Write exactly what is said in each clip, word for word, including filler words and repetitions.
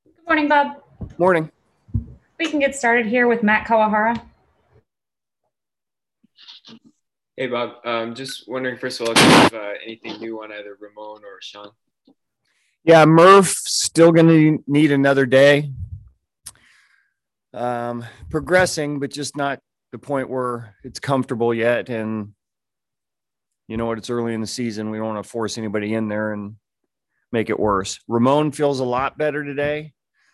Good morning, Bob. Morning. We can get started here with Matt Kawahara. Hey, Bob. Um, just wondering, first of all, if you have uh, anything new on either Ramon or Sean? Yeah, Murph still going to need another day. Um, progressing, but just not the point where it's comfortable yet. And you know what? It's early in the season. We don't want to force anybody in there and make it worse. Ramon feels a lot better today.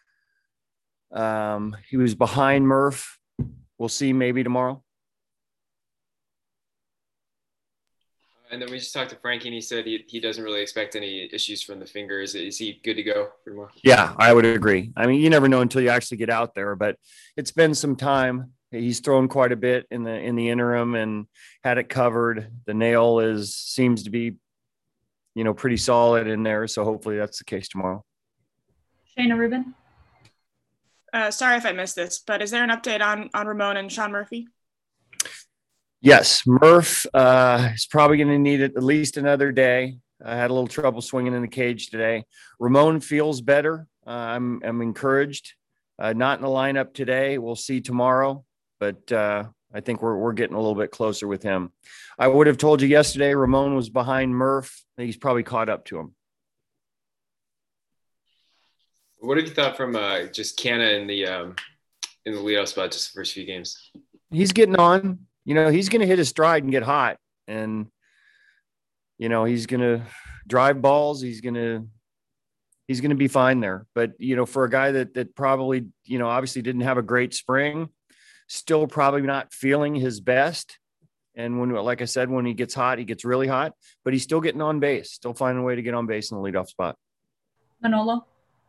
Um, he was behind Murph. We'll see maybe tomorrow. And then we just talked to Frankie, and he said he, he doesn't really expect any issues from the fingers. Is he good to go for tomorrow? Yeah, I would agree. I mean, you never know until you actually get out there, but it's been some time. He's thrown quite a bit in the in the interim and had it covered. The nail is seems to be, you know, pretty solid in there. So hopefully that's the case tomorrow. Shayna Rubin. Uh, sorry if I missed this, but is there an update on on Ramon and Sean Murphy? Yes, Murph uh, is probably going to need it at least another day. I had a little trouble swinging in the cage today. Ramon feels better. Uh, I'm I'm encouraged. Uh, not in the lineup today. We'll see tomorrow, but uh, I think we're we're getting a little bit closer with him. I would have told you yesterday Ramon was behind Murph. He's probably caught up to him. What have you thought from uh, just Canna in the um, in the leadoff spot just the first few games? He's getting on. You know, he's going to hit his stride and get hot. And, you know, he's going to drive balls. He's going to, he's going to be fine there. But, you know, for a guy that, that probably, you know, obviously didn't have a great spring, still probably not feeling his best. And when, like I said, when he gets hot, he gets really hot, but he's still getting on base, still finding a way to get on base in the leadoff spot. Manolo.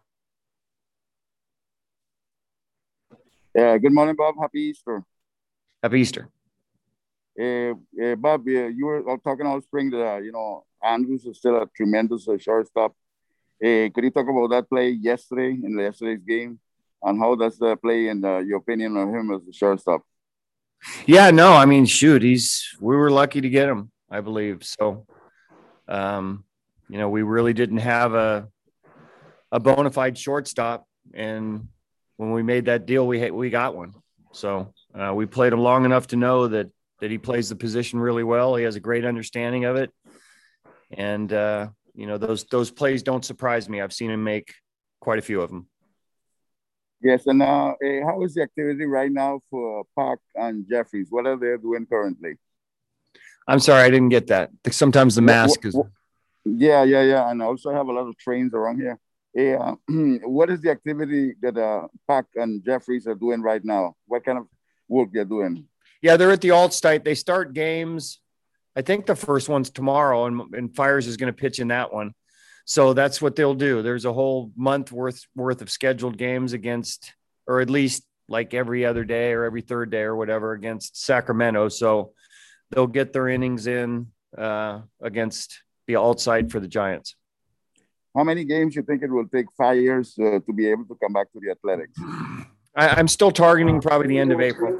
Yeah. Good morning, Bob. Happy Easter. Happy Easter. Uh, uh, Bob, uh, you were talking all spring that, uh, you know, Andrus is still a tremendous uh, shortstop. Uh, could you talk about that play yesterday in yesterday's game and how does the play and uh, your opinion on him as a shortstop? Yeah, no, I mean, shoot, he's, we were lucky to get him, I believe. So, um, you know, we really didn't have a, a bona fide shortstop. And when we made that deal, we had, we got one. So uh, we played him long enough to know that, that he plays the position really well. He has a great understanding of it. And, uh, you know, those, those plays don't surprise me. I've seen him make quite a few of them. Yes. And uh, how is the activity right now for Park and Jeffries? What are they doing currently? I'm sorry, I didn't get that. Sometimes the mask is. Yeah, yeah, yeah. And I also have a lot of trains around here. Yeah. What is the activity that uh, Park and Jeffries are doing right now? What kind of work they're doing? Yeah, they're at the alt site. They start games. I think the first one's tomorrow, and, and Fires is going to pitch in that one. So that's what they'll do. There's a whole month worth worth of scheduled games against, or at least like every other day or every third day or whatever against Sacramento. So they'll get their innings in uh, against the alt site for the Giants. How many games you think it will take five years uh, to be able to come back to the Athletics? I, I'm still targeting probably the end of April.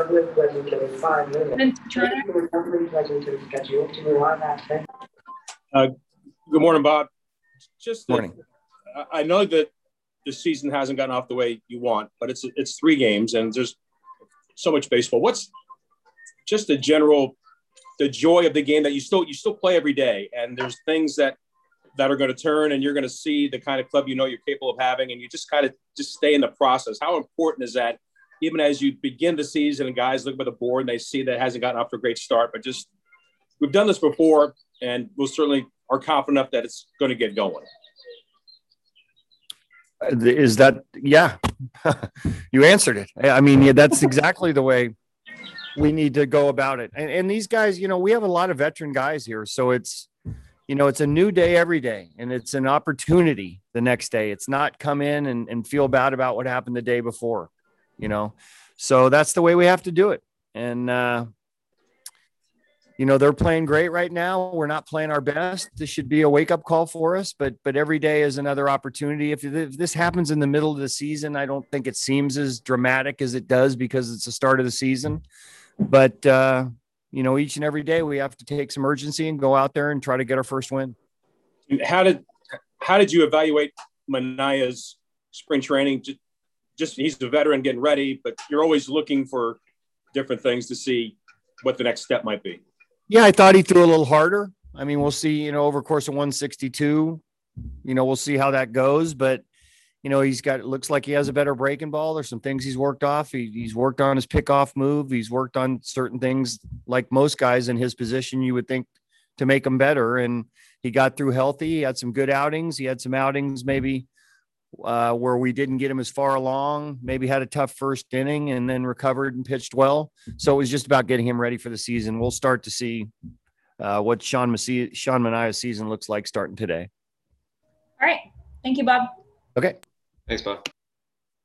Uh, good morning, Bob. Just morning. That, I know that the season hasn't gotten off the way you want, but it's it's three games and there's so much baseball. What's just the general, the joy of the game that you still you still play every day, and there's things that that are going to turn, and you're going to see the kind of club you know you're capable of having, and you just kind of just stay in the process. How important is that, even as you begin the season and guys look at the board and they see that it hasn't gotten off to a great start, but just we've done this before, and we'll certainly are confident enough that it's going to get going. Is that, yeah, you answered it. I mean, yeah, that's exactly the way we need to go about it. And, and these guys, you know, we have a lot of veteran guys here, so it's, you know, it's a new day every day, and it's an opportunity the next day. It's not come in and, and feel bad about what happened the day before, you know? So that's the way we have to do it. And, uh, you know, they're playing great right now. We're not playing our best. This should be a wake-up call for us, but but every day is another opportunity. If, if this happens in the middle of the season, I don't think it seems as dramatic as it does because it's the start of the season. But, uh, you know, each and every day we have to take some urgency and go out there and try to get our first win. How did how did you evaluate Manaya's spring training. Just, just he's a veteran getting ready, but you're always looking for different things to see what the next step might be. Yeah, I thought he threw a little harder. I mean, we'll see, you know, over the course of one sixty-two, you know, we'll see how that goes. But, you know, he's got, it looks like he has a better breaking ball. There's some things he's worked off. He, he's worked on his pickoff move. He's worked on certain things like most guys in his position, you would think, to make him better. And he got through healthy. He had some good outings. He had some outings maybe uh, where we didn't get him as far along, maybe had a tough first inning and then recovered and pitched well. So it was just about getting him ready for the season. We'll start to see uh, what Sean Macia, Sean Manaea's season looks like starting today. All right. Thank you, Bob. Okay. Thanks, Bob.